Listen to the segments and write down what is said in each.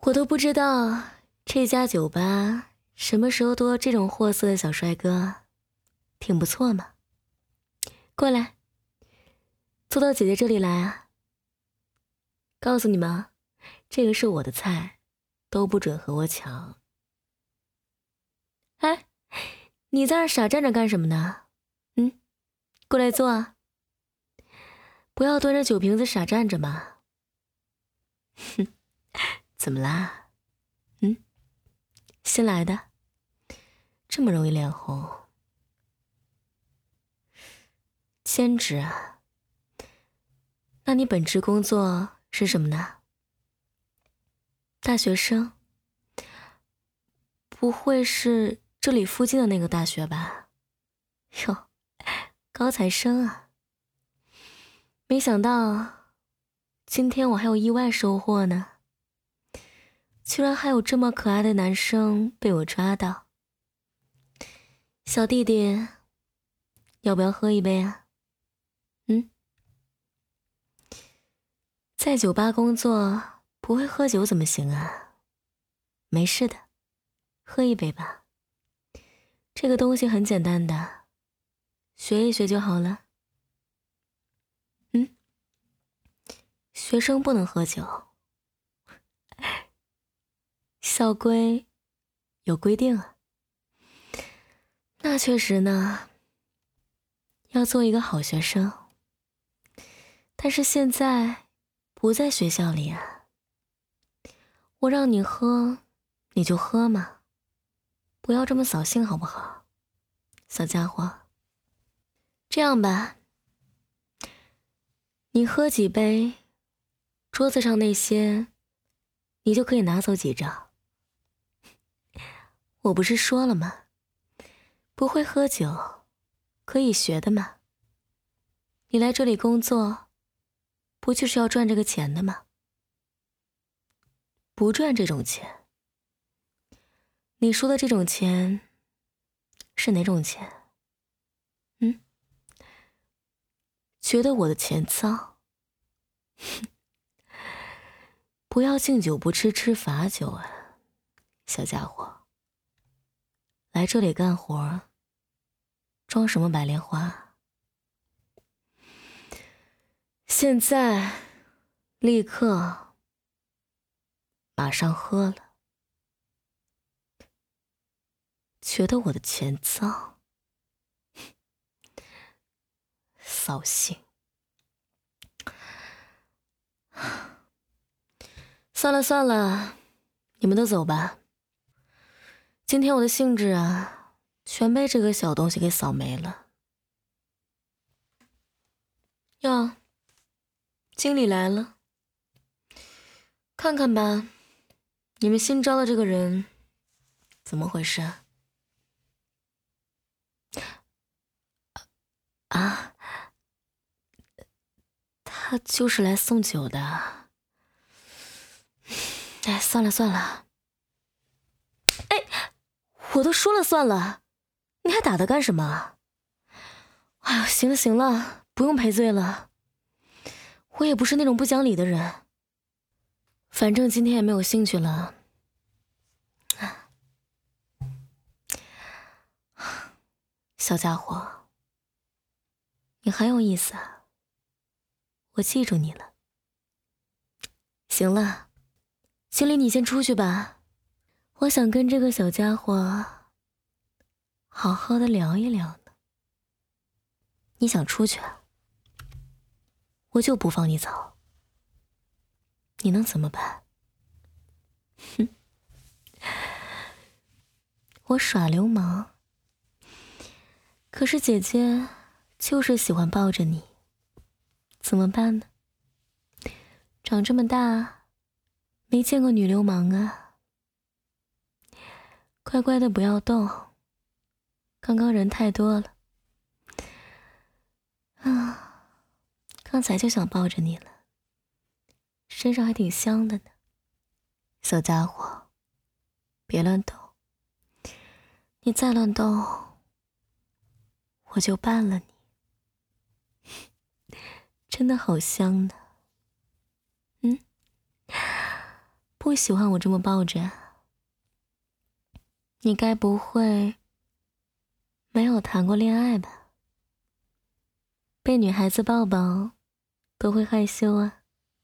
我都不知道这家酒吧什么时候多这种货色的小帅哥，挺不错嘛。过来，坐到姐姐这里来啊。告诉你们啊，这个是我的菜，都不准和我抢。哎，你在那傻站着干什么呢？过来坐啊。不要端着酒瓶子傻站着嘛。哼，怎么啦？新来的，这么容易脸红？兼职啊？那你本职工作是什么呢？大学生？不会是这里附近的那个大学吧？哟，高材生啊！没想到今天我还有意外收获呢，居然还有这么可爱的男生被我抓到。小弟弟，要不要喝一杯啊？在酒吧工作不会喝酒怎么行啊？没事的，喝一杯吧。这个东西很简单的，学一学就好了。学生不能喝酒，校规有规定啊。那确实呢，要做一个好学生。但是现在不在学校里啊，我让你喝你就喝嘛，不要这么扫兴好不好，小家伙。这样吧，你喝几杯，桌子上那些你就可以拿走几张。我不是说了吗，不会喝酒可以学的嘛。你来这里工作不就是要赚这个钱的吗？不赚这种钱，你说的这种钱是哪种钱？觉得我的钱脏？不要敬酒不吃吃罚酒啊，小家伙。来这里干活，装什么白莲花？现在，立刻，马上喝了。觉得我的钱脏？扫兴。算了算了，你们都走吧。今天我的兴致啊，全被这个小东西给扫没了。哟，经理来了，看看吧，你们新招的这个人怎么回事啊？他就是来送酒的。哎，算了算了。哎，我都说了算了，你还打他干什么？哎呀，行了行了，不用赔罪了。我也不是那种不讲理的人，反正今天也没有兴趣了。小家伙，你很有意思啊，我记住你了。行了，经理你先出去吧，我想跟这个小家伙好好的聊一聊呢。你想出去啊？我就不放你走，你能怎么办？我耍流氓，可是姐姐就是喜欢抱着你，怎么办呢？长这么大没见过女流氓啊。乖乖的不要动，刚刚人太多了啊，刚才就想抱着你了，身上还挺香的呢。小家伙，别乱动，你再乱动我就办了你。真的好香呢。 不喜欢我这么抱着？你该不会没有谈过恋爱吧？被女孩子抱抱都会害羞啊。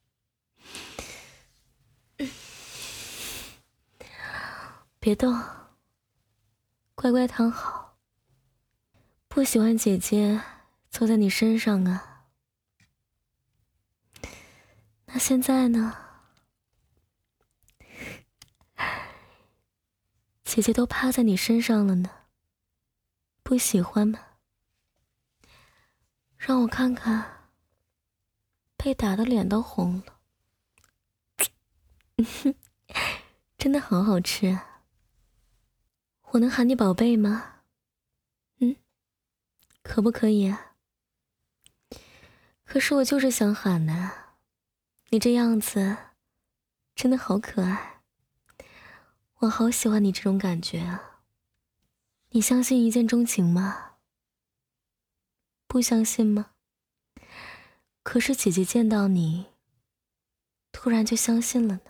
别动，乖乖躺好。不喜欢姐姐坐在你身上啊。那现在呢？姐姐都趴在你身上了呢，不喜欢吗？让我看看，被打的脸都红了。真的好好吃啊。我能喊你宝贝吗？可不可以啊？可是我就是想喊呢。你这样子真的好可爱，我好喜欢你这种感觉啊。你相信一见钟情吗？不相信吗？可是姐姐见到你，突然就相信了呢。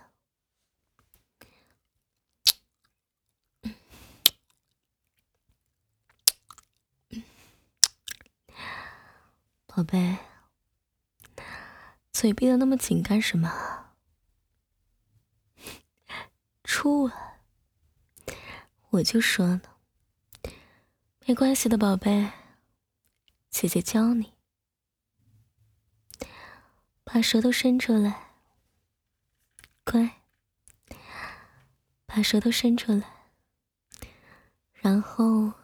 宝贝，嘴闭得那么紧干什么？初吻，我就说呢。没关系的，宝贝，姐姐教你。把舌头伸出来，乖。把舌头伸出来，然后，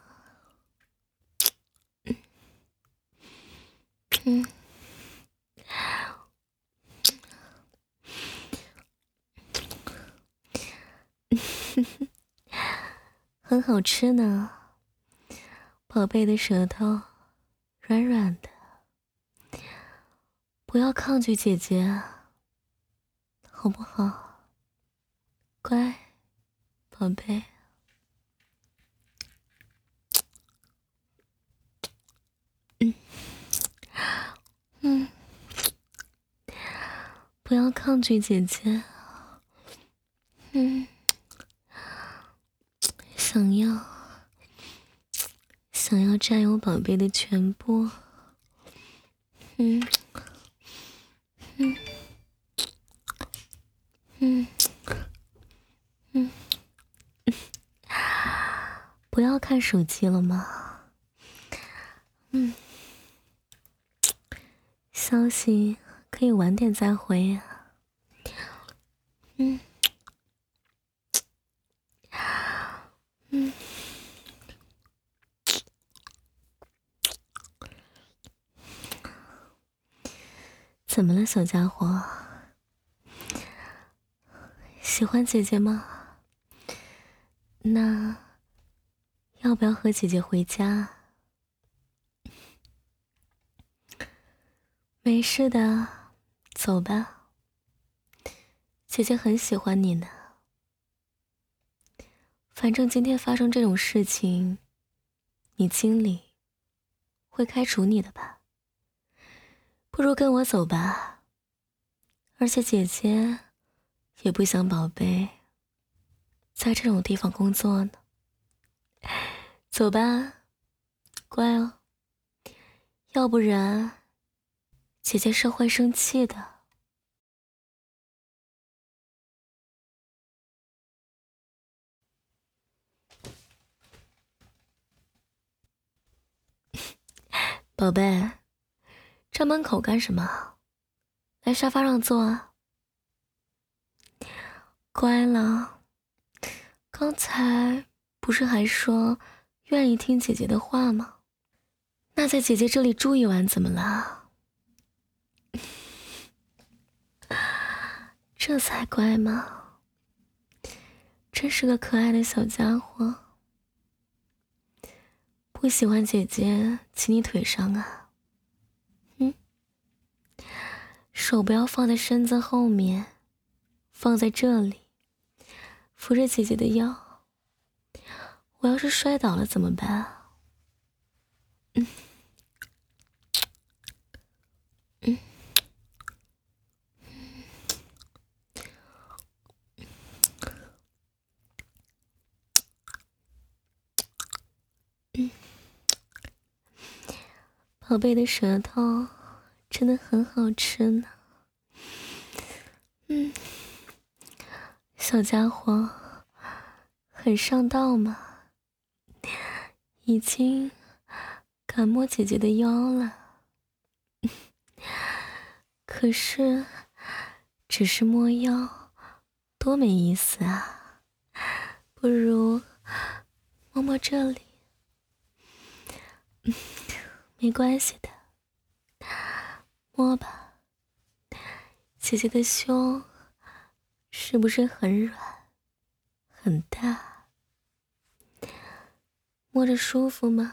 很好吃呢。宝贝的舌头软软的，不要抗拒姐姐啊，好不好？乖，宝贝。不要抗拒姐姐。想要占有宝贝的全部。不要看手机了吗？消息可以晚点再回啊。怎么了，小家伙？喜欢姐姐吗？那要不要和姐姐回家？没事的，走吧。姐姐很喜欢你呢。反正今天发生这种事情，你经理会开除你的吧？不如跟我走吧。而且姐姐也不想宝贝在这种地方工作呢。走吧，乖哦，要不然姐姐是会生气的。宝贝，站门口干什么？来沙发上坐啊。乖了，刚才不是还说愿意听姐姐的话吗？那在姐姐这里住一晚怎么了？这才乖嘛，真是个可爱的小家伙。不喜欢姐姐骑你腿上啊？手不要放在身子后面，放在这里，扶着姐姐的腰。我要是摔倒了怎么办？ 宝贝的舌头真的很好吃呢。小家伙，很上道吗？已经敢摸姐姐的腰了。可是只是摸腰多没意思啊，不如摸摸这里。没关系的，摸吧。姐姐的胸是不是很软很大？摸着舒服吗？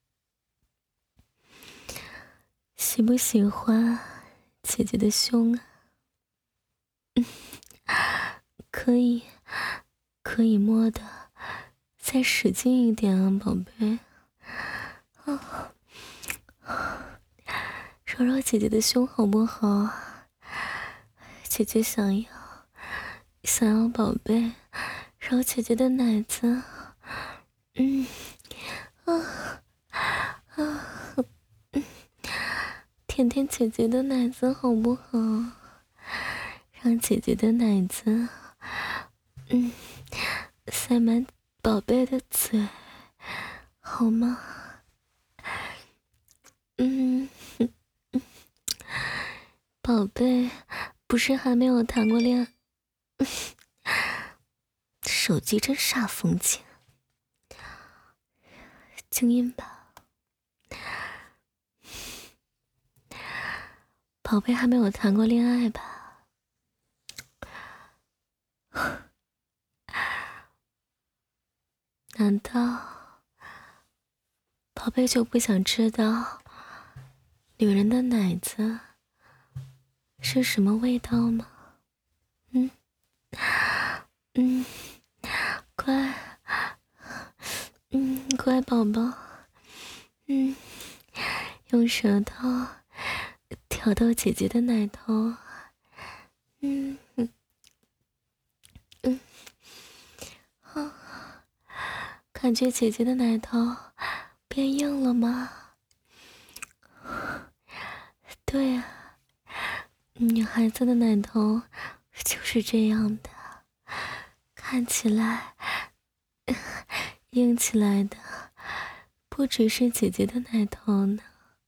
喜不喜欢姐姐的胸啊？可以摸的再使劲一点啊，宝贝。揉揉姐姐的胸好不好啊？姐姐想要宝贝揉姐姐的奶子。舔舔姐姐的奶子好不好？让姐姐的奶子塞满宝贝的嘴好吗？宝贝不是还没有谈过恋爱？手机真煞风景。静音吧。宝贝还没有谈过恋爱吧？难道宝贝就不想知道女人的奶子是什么味道吗？乖，乖宝宝，用舌头挑逗姐姐的奶头，感觉姐姐的奶头变硬了吗？对啊，女孩子的奶头就是这样的，看起来硬起来的不只是姐姐的奶头呢。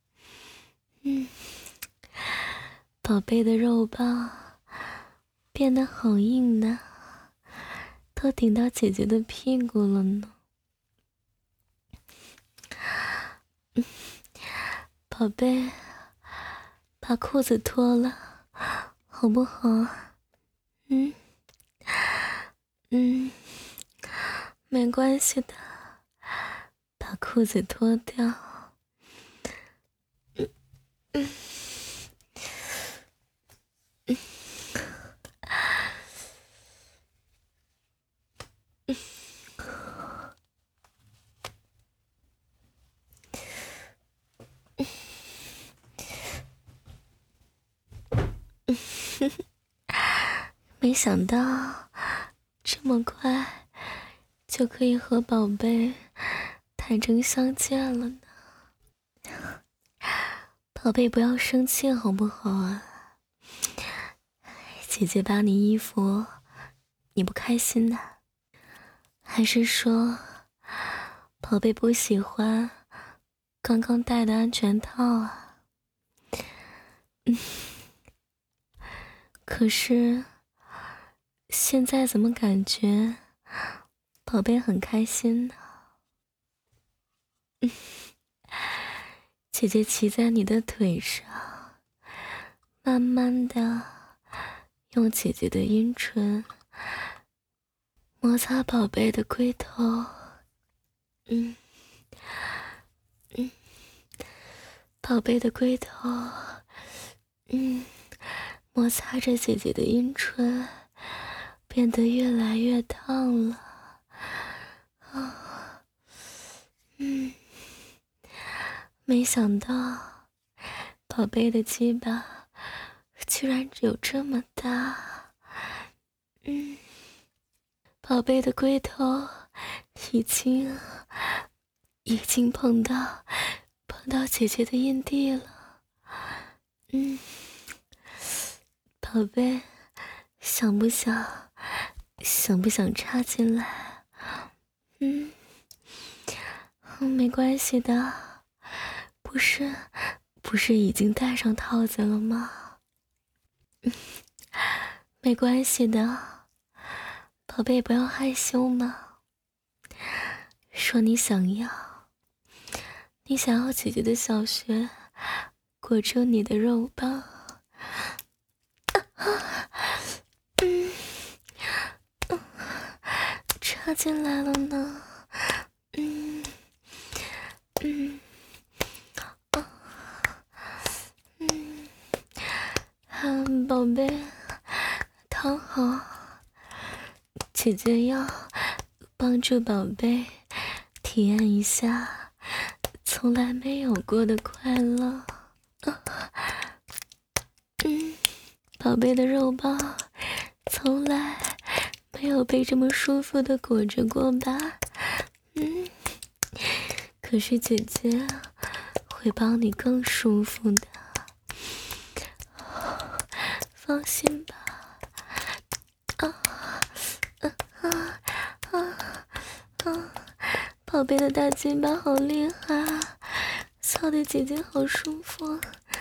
宝贝的肉棒变得好硬呢，都顶到姐姐的屁股了呢。宝贝，把裤子脱了好不好？没关系的，把裤子脱掉。没想到这么快就可以和宝贝坦诚相见了呢。宝贝不要生气好不好啊？姐姐扒你衣服你不开心呢？还是说宝贝不喜欢刚刚戴的安全套啊？可是现在怎么感觉宝贝很开心呢？姐姐骑在你的腿上，慢慢的用姐姐的阴唇摩擦宝贝的龟头。宝贝的龟头摩擦着姐姐的阴唇，变得越来越烫了。没想到宝贝的鸡巴居然只有这么大。宝贝的龟头已经碰到到姐姐的阴蒂了。宝贝，想不想插进来？没关系的，不是已经戴上套子了吗？没关系的，宝贝不要害羞嘛。说你想要姐姐的小穴裹住你的肉棒。插进来了呢。宝贝，躺好，姐姐要帮助宝贝体验一下从来没有过的快乐。宝贝的肉棒从来没有被这么舒服的裹着过吧？可是姐姐会帮你更舒服的，放心吧。宝贝的大鸡巴好厉害啊，操的姐姐好舒服。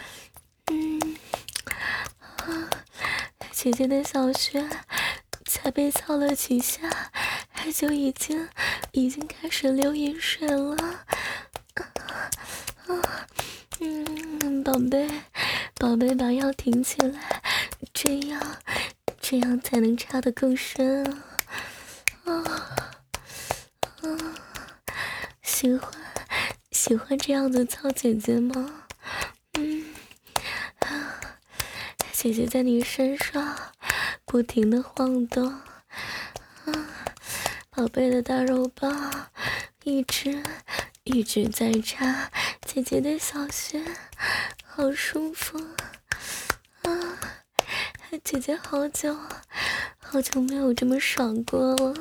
姐姐的小穴才被操了几下，就已经开始流饮水了。宝贝把腰挺起来，这样才能插得更深啊。喜欢这样子操姐姐吗？姐姐在你身上不停地晃动，宝贝的大肉棒一直在插姐姐的小穴，好舒服啊！姐姐好久没有这么爽过了。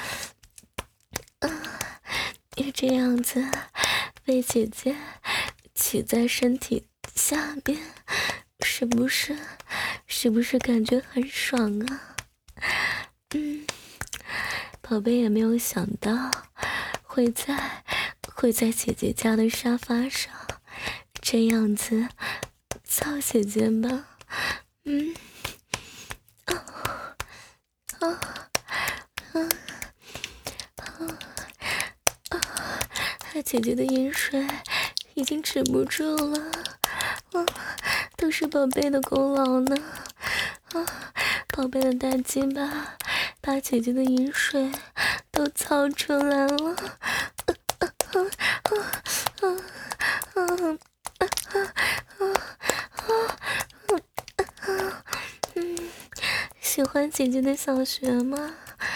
也这样子被姐姐骑在身体下面，是不是感觉很爽啊？宝贝也没有想到会在姐姐家的沙发上这样子操姐姐吧。姐姐的饮水已经止不住了，都是宝贝的功劳呢。宝贝的大鸡巴把姐姐的饮水都操出来了。喜欢姐姐的小穴吗？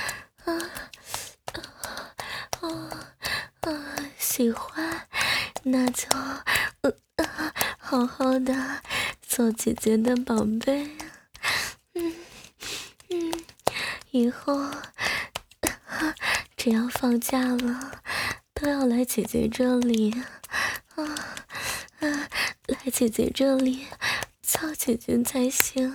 喜欢，那就好好的做姐姐的宝贝。以后只要放假了，都要来姐姐这里来姐姐这里操姐姐才行。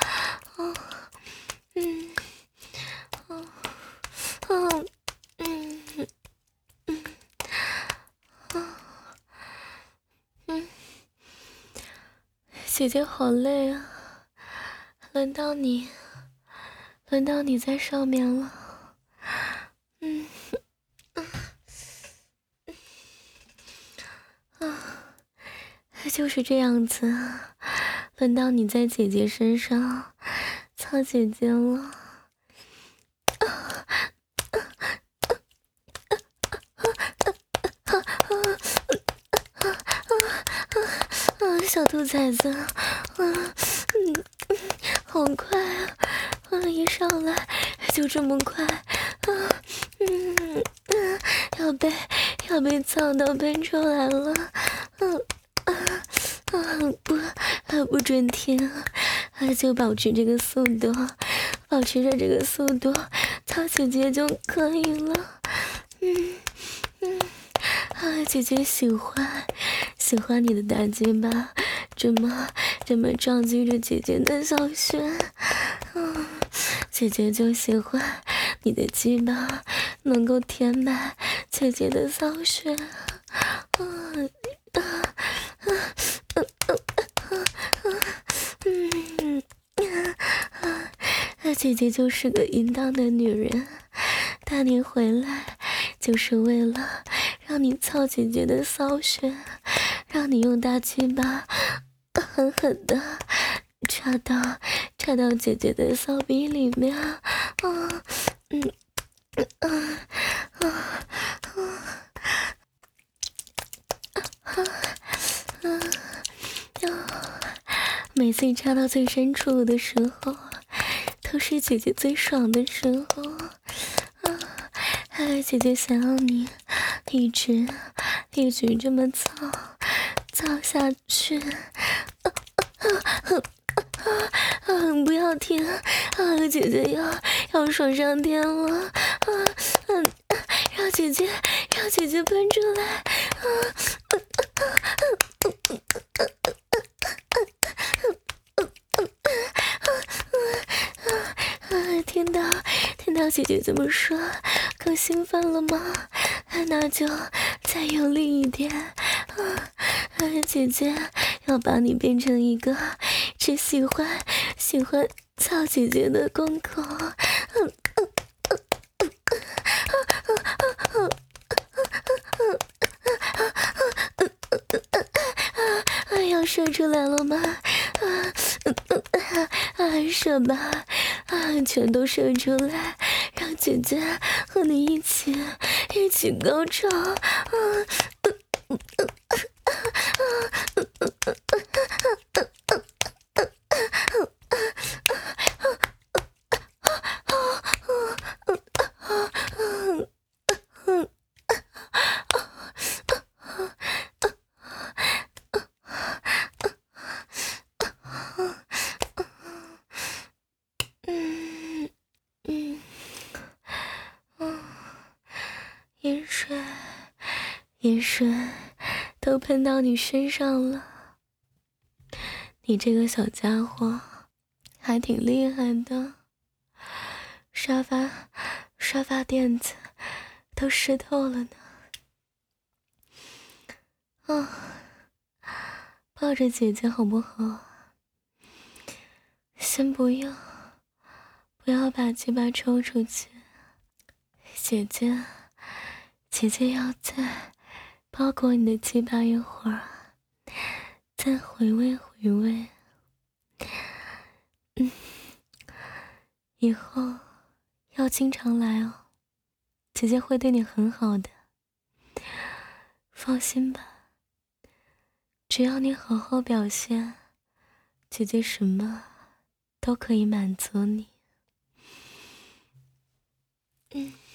姐姐好累啊，轮到你在上面了。就是这样子，轮到你在姐姐身上操姐姐了。小兔崽子，好快啊！一上来就这么快要被操到喷出来了。不准停，就保持这个速度，保持着这个速度，操姐姐就可以了。姐姐喜喜欢你的大鸡巴，这么撞击着姐姐的小穴。姐姐就喜欢你的鸡巴能够填满姐姐的骚穴。姐姐就是个淫荡的女人，带你回来就是为了让你操姐姐的骚穴，让你用大鸡巴狠狠的插到姐姐的骚逼里面。每次插到最深处的时候，都是姐姐最爽的时候。姐姐想要你一直这么操下去。不要停！姐姐要爽上天了！让姐姐喷出来！听到姐姐这么说，更兴奋了吗？那就再用力一点！姐姐要把你变成一个只喜欢操姐姐的公狗。要射出来了吗？射吧，全都射出来，让姐姐和你一起高潮。盐水都喷到你身上了，你这个小家伙还挺厉害的，沙发垫子都湿透了呢。抱着姐姐好不好？先不要把鸡巴抽出去，姐姐要再包裹你的鸡巴一会儿，再回味。以后要经常来哦，姐姐会对你很好的，放心吧。只要你好好表现，姐姐什么都可以满足你。